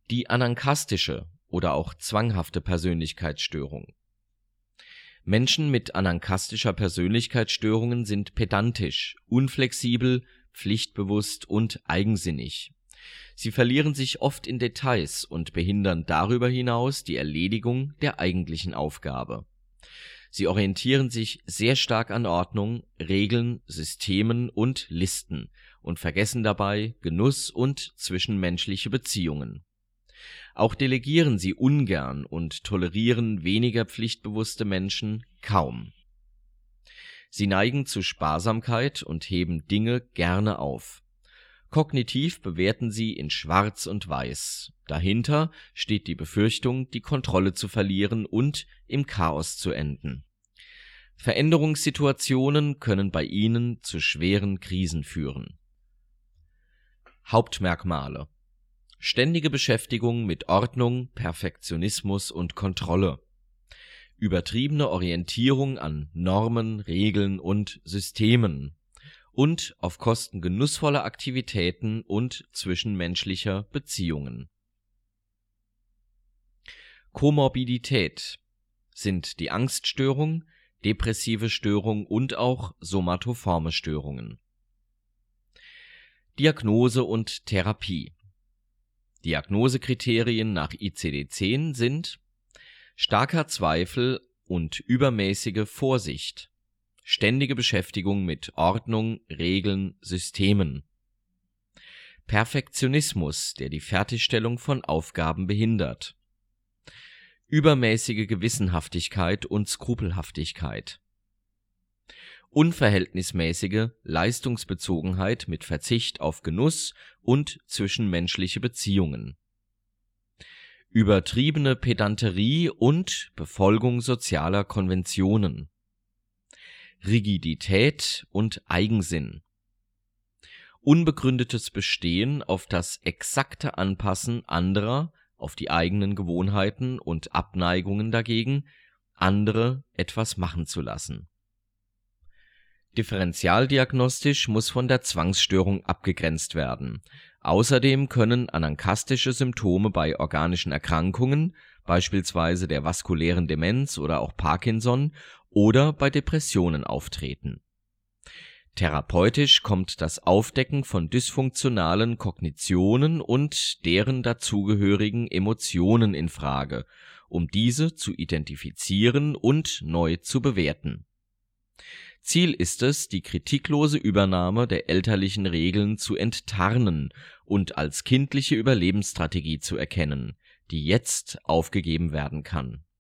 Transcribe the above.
Die anankastische oder auch zwanghafte Persönlichkeitsstörung. Menschen mit anankastischer Persönlichkeitsstörungen sind pedantisch, unflexibel, pflichtbewusst und eigensinnig. Sie verlieren sich oft in Details und behindern darüber hinaus die Erledigung der eigentlichen Aufgabe. Sie orientieren sich sehr stark an Ordnung, Regeln, Systemen und Listen und vergessen dabei Genuss und zwischenmenschliche Beziehungen. Auch delegieren sie ungern und tolerieren weniger pflichtbewusste Menschen kaum. Sie neigen zu Sparsamkeit und heben Dinge gerne auf. Kognitiv bewerten sie in Schwarz und Weiß. Dahinter steht die Befürchtung, die Kontrolle zu verlieren und im Chaos zu enden. Veränderungssituationen können bei ihnen zu schweren Krisen führen. Hauptmerkmale: ständige Beschäftigung mit Ordnung, Perfektionismus und Kontrolle, übertriebene Orientierung an Normen, Regeln und Systemen und auf Kosten genussvoller Aktivitäten und zwischenmenschlicher Beziehungen. Komorbidität sind die Angststörung, depressive Störung und auch somatoforme Störungen. Diagnose und Therapie. Diagnosekriterien nach ICD-10 sind: starker Zweifel und übermäßige Vorsicht, ständige Beschäftigung mit Ordnung, Regeln, Systemen, Perfektionismus, der die Fertigstellung von Aufgaben behindert, übermäßige Gewissenhaftigkeit und Skrupelhaftigkeit, unverhältnismäßige Leistungsbezogenheit mit Verzicht auf Genuss und zwischenmenschliche Beziehungen, übertriebene Pedanterie und Befolgung sozialer Konventionen, Rigidität und Eigensinn, unbegründetes Bestehen auf das exakte Anpassen anderer auf die eigenen Gewohnheiten und Abneigungen dagegen, andere etwas machen zu lassen. Differentialdiagnostisch muss von der Zwangsstörung abgegrenzt werden. Außerdem können anankastische Symptome bei organischen Erkrankungen, beispielsweise der vaskulären Demenz oder auch Parkinson, oder bei Depressionen auftreten. Therapeutisch kommt das Aufdecken von dysfunktionalen Kognitionen und deren dazugehörigen Emotionen in Frage, um diese zu identifizieren und neu zu bewerten. Ziel ist es, die kritiklose Übernahme der elterlichen Regeln zu enttarnen und als kindliche Überlebensstrategie zu erkennen, die jetzt aufgegeben werden kann